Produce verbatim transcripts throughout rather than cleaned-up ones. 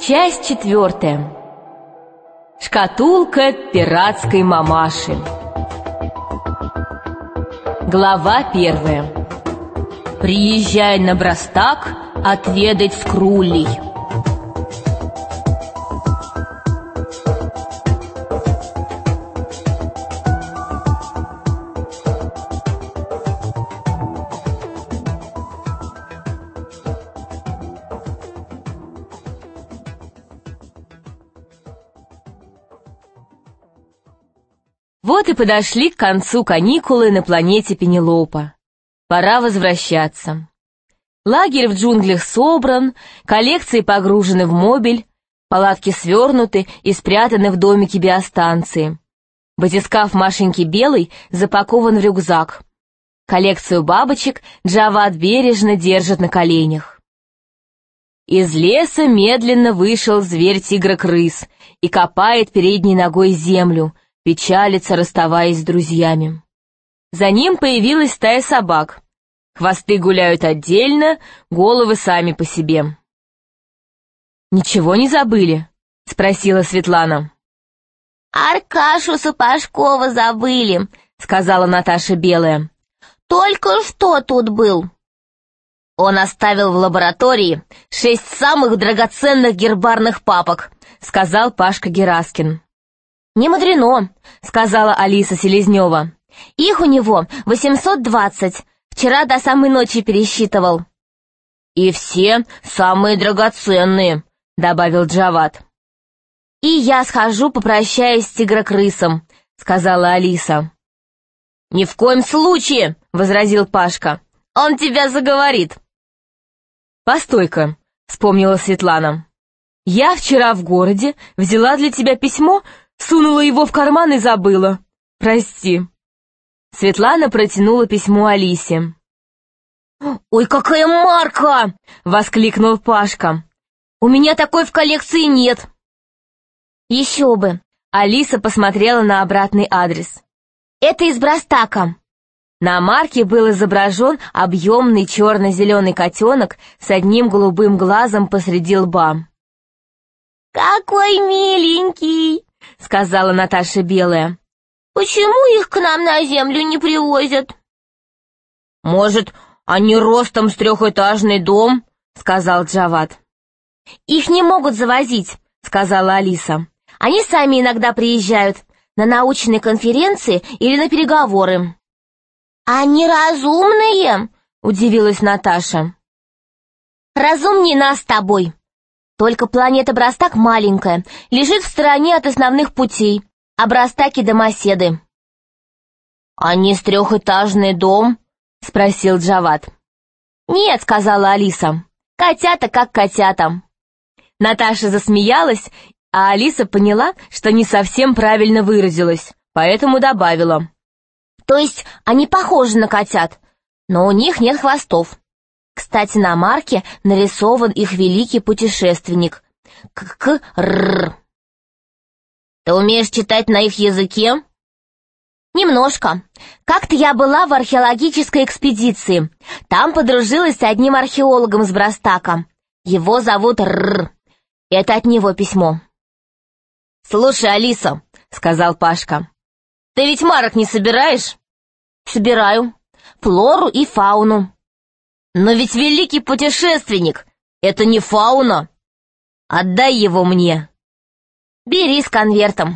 Часть четвертая. Шкатулка пиратской мамаши. Глава первая. Приезжай на Брастак отведать скрулей. Вот и подошли к концу каникулы на планете Пенелопа. Пора возвращаться. Лагерь в джунглях собран, коллекции погружены в мобиль, палатки свернуты и спрятаны в домике биостанции. Батискаф Машеньки Белой запакован в рюкзак. Коллекцию бабочек Джавад бережно держит на коленях. Из леса медленно вышел зверь-тигр-крыс и копает передней ногой землю, печалится, расставаясь с друзьями. За ним появилась стая собак. Хвосты гуляют отдельно, головы сами по себе. «Ничего не забыли?» — спросила Светлана. «Аркашу Сапожкова забыли», — сказала Наташа Белая. «Только что тут был». «Он оставил в лаборатории шесть самых драгоценных гербарных папок», — сказал Пашка Гераскин. «Не мудрено», — сказала Алиса Селезнева. «Их у него восемьсот двадцать. Вчера до самой ночи пересчитывал». «И все самые драгоценные», — добавил Джавад. «И я схожу попрощаюсь с тигрокрысом», — сказала Алиса. «Ни в коем случае», — возразил Пашка. «Он тебя заговорит». «Постой-ка», — вспомнила Светлана. «Я вчера в городе взяла для тебя письмо, сунула его в карман и забыла. Прости». Светлана протянула письмо Алисе. «Ой, какая марка!» — воскликнул Пашка. «У меня такой в коллекции нет». «Еще бы!» — Алиса посмотрела на обратный адрес. «Это из Брастака». На марке был изображен объемный черно-зеленый котенок с одним голубым глазом посреди лба. «Какой миленький!» — сказала Наташа Белая. «Почему их к нам на землю не привозят?» «Может, они ростом с трехэтажный дом?» — сказал Джавад. «Их не могут завозить», — сказала Алиса. «Они сами иногда приезжают на научные конференции или на переговоры». «Они разумные?» — удивилась Наташа. «Разумнее нас с тобой. Только планета Брастак маленькая, лежит в стороне от основных путей, а Брастаки — домоседы». «Они с трехэтажный дом?» — спросил Джавад. «Нет», — сказала Алиса, — «котята как котята». Наташа засмеялась, а Алиса поняла, что не совсем правильно выразилась, поэтому добавила. «То есть они похожи на котят, но у них нет хвостов. Кстати, на марке нарисован их великий путешественник. К-к-р. Ты умеешь читать на их языке?» «Немножко. Как-то я была в археологической экспедиции. Там подружилась с одним археологом с Брастака. Его зовут Р. Это от него письмо». «Слушай, Алиса», — сказал Пашка, — «ты ведь марок не собираешь?» «Собираю. Флору и фауну». «Но ведь великий путешественник — это не фауна. Отдай его мне». «Бери с конвертом».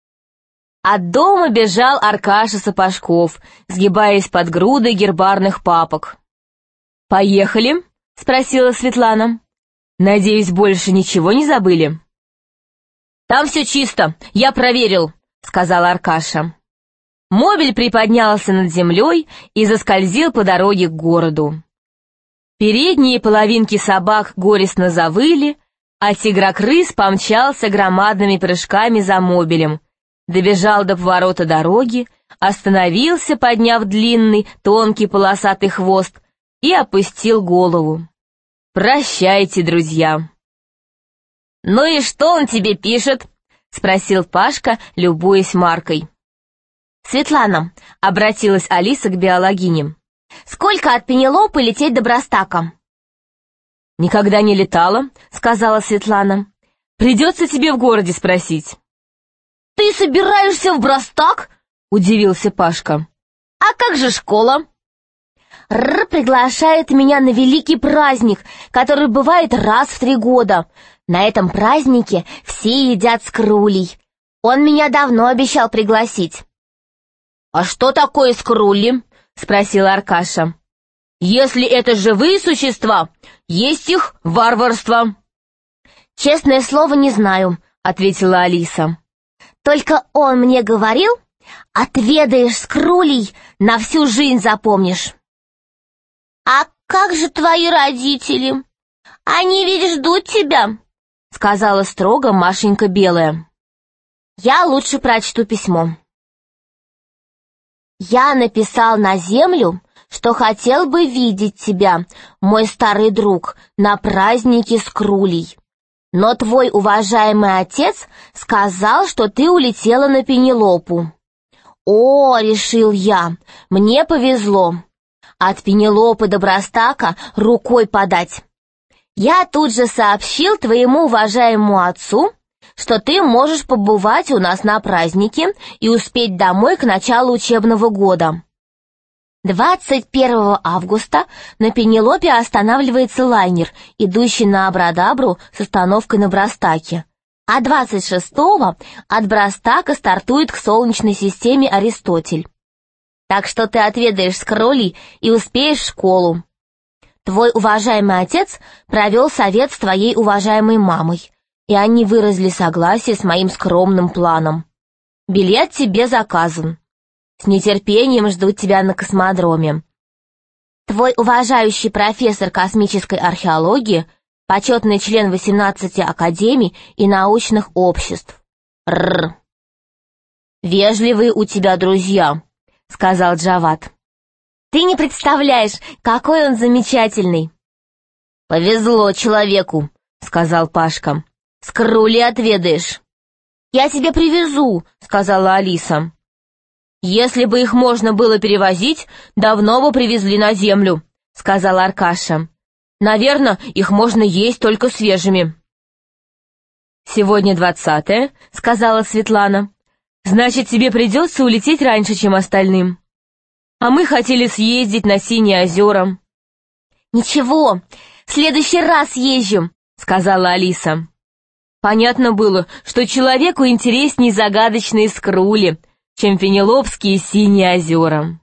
От дома бежал Аркаша Сапожков, сгибаясь под грудой гербарных папок. «Поехали?» — спросила Светлана. «Надеюсь, больше ничего не забыли?» «Там все чисто, я проверил», — сказал Аркаша. Мобиль приподнялся над землей и заскользил по дороге к городу. Передние половинки собак горестно завыли, а тигрокрыс помчался громадными прыжками за мобилем, добежал до поворота дороги, остановился, подняв длинный, тонкий полосатый хвост, и опустил голову. «Прощайте, друзья!» «Ну и что он тебе пишет?» — спросил Пашка, любуясь маркой. «Светлана», — обратилась Алиса к биологине, — «сколько от Пенелопы лететь до Брастака?» «Никогда не летала», — сказала Светлана. Придется тебе в городе спросить». «Ты собираешься в Брастак?» — удивился Пашка. «А как же школа?» «Р приглашает меня на великий праздник, который бывает раз в три года. На этом празднике все едят скрулей. Он меня давно обещал пригласить». «А что такое скрули?» — спросил Аркаша. «Если это живые существа, есть их варварство». «Честное слово, не знаю», — ответила Алиса. «Только он мне говорил, отведаешь скрулей, на всю жизнь запомнишь». «А как же твои родители? Они ведь ждут тебя», — сказала строго Машенька Белая. «Я лучше прочту письмо». «Я написал на землю, что хотел бы видеть тебя, мой старый друг, на празднике скрулей. Но твой уважаемый отец сказал, что ты улетела на Пенелопу. О, решил я, мне повезло. От Пенелопы до Брастака рукой подать. Я тут же сообщил твоему уважаемому отцу, что ты можешь побывать у нас на празднике и успеть домой к началу учебного года. двадцать первого августа на Пенелопе останавливается лайнер, идущий на Абракадабру с остановкой на Брастаке, а двадцать шестого от Брастака стартует к Солнечной системе Аристотель. Так что ты отведаешь скролей и успеешь в школу. Твой уважаемый отец провел совет с твоей уважаемой мамой, и они выразили согласие с моим скромным планом. Билет тебе заказан. С нетерпением ждут тебя на космодроме. Твой уважающий профессор космической археологии, почетный член восемнадцати академий и научных обществ. Рр. «Вежливые у тебя друзья», — сказал Джавад. «Ты не представляешь, какой он замечательный». «Повезло человеку», — сказал Пашка. «Скрули отведаешь». «Я тебе привезу», — сказала Алиса. «Если бы их можно было перевозить, давно бы привезли на землю», — сказал Аркаша. «Наверное, их можно есть только свежими». «Сегодня двадцатое», — сказала Светлана. «Значит, тебе придется улететь раньше, чем остальным. А мы хотели съездить на Синие озера». «Ничего, в следующий раз езжу», — сказала Алиса. Понятно было, что человеку интересней загадочные скрули, чем Пенелопские Синие озера.